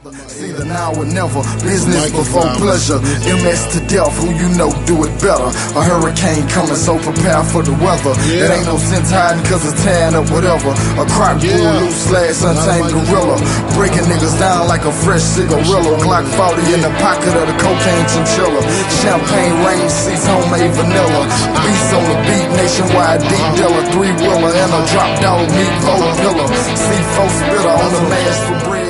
See the now or never, business before pleasure. MS to death, who you know do it better. A hurricane coming, so prepare for the weather. It ain't no sense hiding cause it's tearing up whatever. A crock bull, loose slash, untamed gorilla. Breaking niggas down like a fresh cigarillo. Glock 40 in the pocket of the cocaine chinchilla. Champagne rain seats, homemade vanilla. Beats on the beat, nationwide deep dealer. 3-wheeler and a drop dog meat boat pillar. C4 spitter on the mash for bread.